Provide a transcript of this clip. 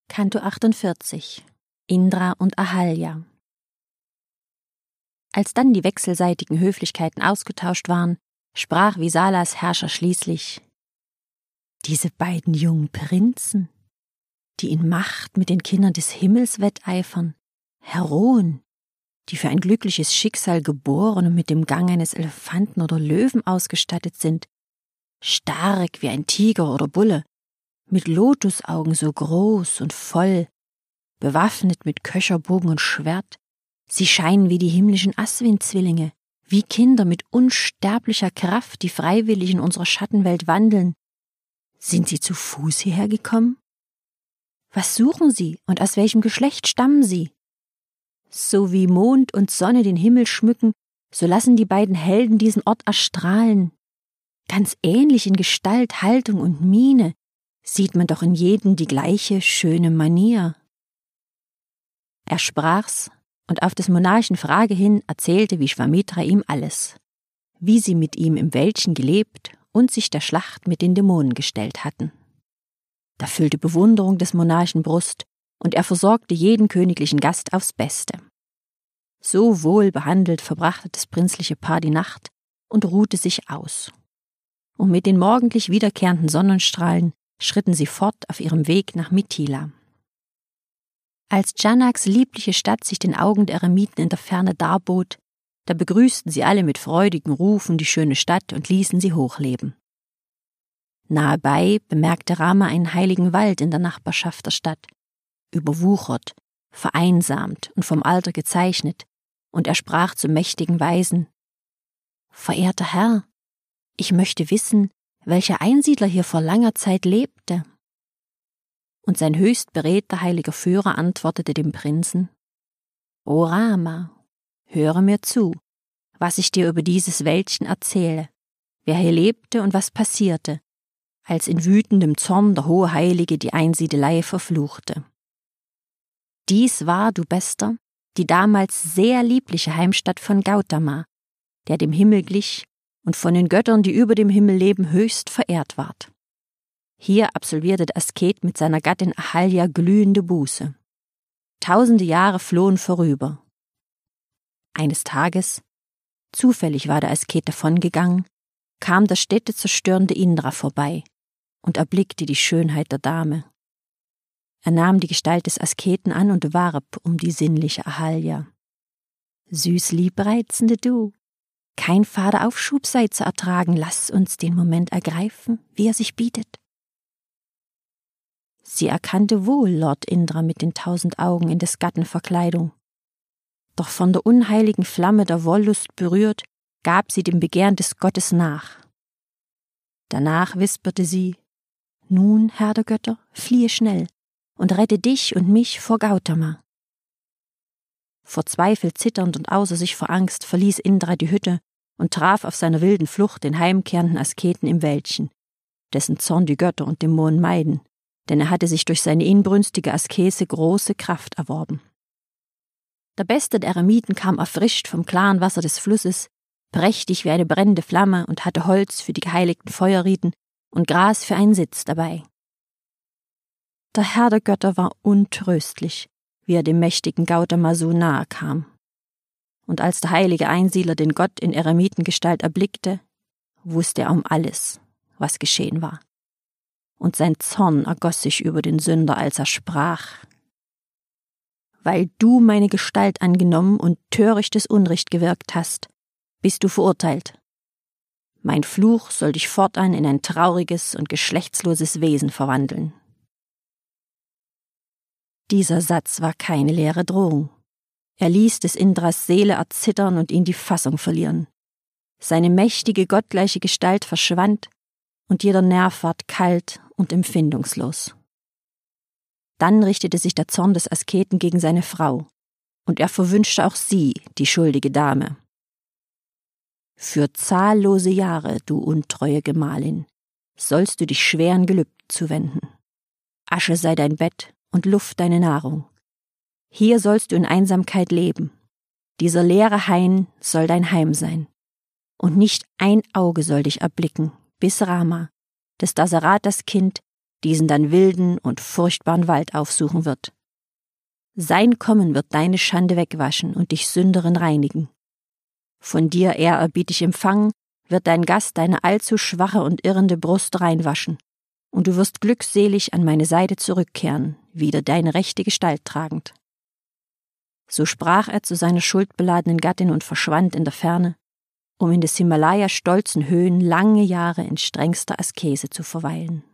Canto 48 Indra und Ahalya. Als dann die wechselseitigen Höflichkeiten ausgetauscht waren, sprach Visalas Herrscher schließlich: Diese beiden jungen Prinzen, die in Macht mit den Kindern des Himmels wetteifern, Heroen, die für ein glückliches Schicksal geboren und mit dem Gang eines Elefanten oder Löwen ausgestattet sind, stark wie ein Tiger oder Bulle, mit Lotusaugen so groß und voll, bewaffnet mit Köcherbogen und Schwert, sie scheinen wie die himmlischen Aswin-Zwillinge, wie Kinder mit unsterblicher Kraft, die freiwillig in unserer Schattenwelt wandeln. Sind sie zu Fuß hierher gekommen? Was suchen sie und aus welchem Geschlecht stammen sie? So wie Mond und Sonne den Himmel schmücken, so lassen die beiden Helden diesen Ort erstrahlen. Ganz ähnlich in Gestalt, Haltung und Miene sieht man doch in jedem die gleiche schöne Manier. Er sprach's, und auf des Monarchen Frage hin erzählte Vishwamitra ihm alles, wie sie mit ihm im Wäldchen gelebt und sich der Schlacht mit den Dämonen gestellt hatten. Da füllte Bewunderung des Monarchen Brust, und er versorgte jeden königlichen Gast aufs Beste. So wohl behandelt verbrachte das prinzliche Paar die Nacht und ruhte sich aus. Und mit den morgendlich wiederkehrenden Sonnenstrahlen schritten sie fort auf ihrem Weg nach Mithila. Als Janaks liebliche Stadt sich den Augen der Eremiten in der Ferne darbot, da begrüßten sie alle mit freudigen Rufen die schöne Stadt und ließen sie hochleben. Nahebei bemerkte Rama einen heiligen Wald in der Nachbarschaft der Stadt, überwuchert, vereinsamt und vom Alter gezeichnet, und er sprach zum mächtigen Weisen: »Verehrter Herr, ich möchte wissen, welcher Einsiedler hier vor langer Zeit lebte.« Und sein höchst beredter heiliger Führer antwortete dem Prinzen: »O Rama, höre mir zu, was ich dir über dieses Wäldchen erzähle, wer hier lebte und was passierte, als in wütendem Zorn der hohe Heilige die Einsiedelei verfluchte. Dies war, du Bester, die damals sehr liebliche Heimstatt von Gautama, der dem Himmel glich und von den Göttern, die über dem Himmel leben, höchst verehrt ward. Hier absolvierte der Asket mit seiner Gattin Ahalya glühende Buße. Tausende Jahre flohen vorüber. Eines Tages, zufällig war der Asket davongegangen, kam der städtezerstörende Indra vorbei und erblickte die Schönheit der Dame. Er nahm die Gestalt des Asketen an und warb um die sinnliche Ahalya. »Süß liebreizende du, kein fader Aufschub sei zu ertragen, lass uns den Moment ergreifen, wie er sich bietet.« Sie erkannte wohl Lord Indra mit den 1000 Augen in des Gatten Verkleidung. Doch von der unheiligen Flamme der Wollust berührt, gab sie dem Begehren des Gottes nach. Danach wisperte sie: »Nun, Herr der Götter, fliehe schnell und rette dich und mich vor Gautama.« Verzweifelt, zitternd und außer sich vor Angst verließ Indra die Hütte und traf auf seiner wilden Flucht den heimkehrenden Asketen im Wäldchen, dessen Zorn die Götter und Dämonen meiden, denn er hatte sich durch seine inbrünstige Askese große Kraft erworben. Der Beste der Eremiten kam erfrischt vom klaren Wasser des Flusses, prächtig wie eine brennende Flamme, und hatte Holz für die geheiligten Feuerriten und Gras für einen Sitz dabei. Der Herr der Götter war untröstlich, wie er dem mächtigen Gautama so nahe kam. Und als der heilige Einsiedler den Gott in Eremitengestalt erblickte, wusste er um alles, was geschehen war. Und sein Zorn ergoss sich über den Sünder, als er sprach: »Weil du meine Gestalt angenommen und törichtes Unrecht gewirkt hast, bist du verurteilt. Mein Fluch soll dich fortan in ein trauriges und geschlechtsloses Wesen verwandeln.« Dieser Satz war keine leere Drohung. Er ließ des Indras Seele erzittern und ihn die Fassung verlieren. Seine mächtige, gottgleiche Gestalt verschwand, und jeder Nerv ward kalt und empfindungslos. Dann richtete sich der Zorn des Asketen gegen seine Frau, und er verwünschte auch sie, die schuldige Dame. »Für zahllose Jahre, du untreue Gemahlin, sollst du dich schweren Gelübden zuwenden. Asche sei dein Bett und Luft deine Nahrung. Hier sollst du in Einsamkeit leben. Dieser leere Hain soll dein Heim sein. Und nicht ein Auge soll dich erblicken, bis Rama, des Dasarathas Kind, diesen dann wilden und furchtbaren Wald aufsuchen wird. Sein Kommen wird deine Schande wegwaschen und dich Sünderin reinigen. Von dir ehrerbietig empfangen, wird dein Gast deine allzu schwache und irrende Brust reinwaschen, und du wirst glückselig an meine Seite zurückkehren, wieder deine rechte Gestalt tragend. So sprach er zu seiner schuldbeladenen Gattin und verschwand in der Ferne, um in des Himalaya stolzen Höhen lange Jahre in strengster Askese zu verweilen.